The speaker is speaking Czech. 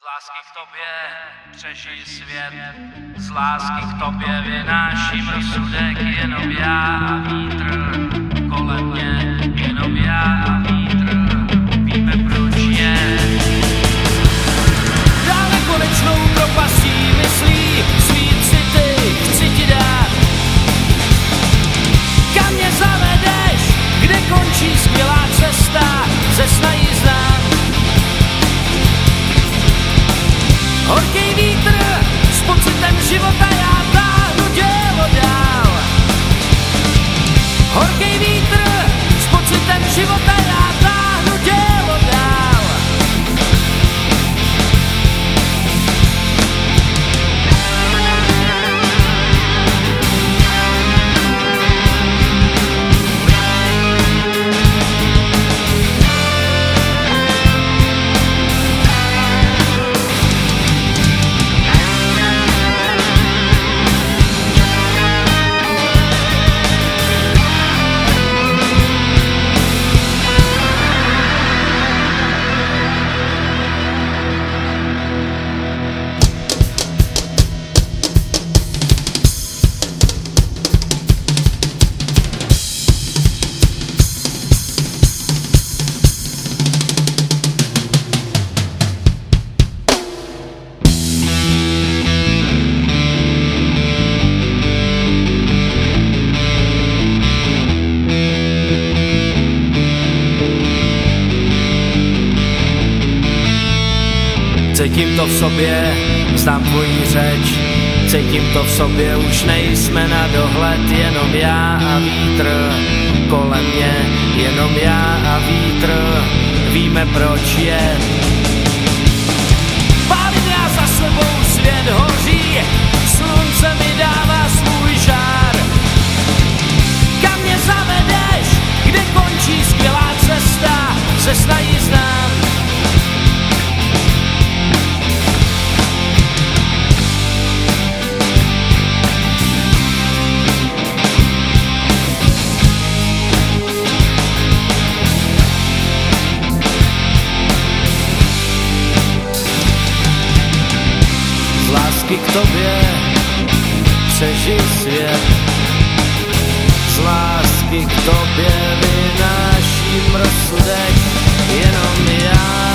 lásky k tobě přežij svět, z lásky k tobě vynáším rozsudek, jenom já a vítr kolem mě, jenom já a vítr, víme proč je. Dál nekonečnou propastí myslí, svít si ty chci ti dát. Kam mě zavedeš, kde končí skvělá cesta, ze sna ji znám. Horký vítr s pocitem života já táhnu dělo dál. Horký vítr s pocitem života já táhnu dělo dál. Cítím to v sobě, znám tvoji řeč, cítím to v sobě, už nejsme na dohled, jenom já a vítr kolem mě, jenom já a vítr, víme proč je. Pálím já za sebou, svět hoří, slunce mi dává svůj žár. Kam mě zavedeš, kde končí skvělá cesta, ze sna ji znám. Z lásky k tobě přežij svět, z lásky k tobě vynáším rozsudek, jenom já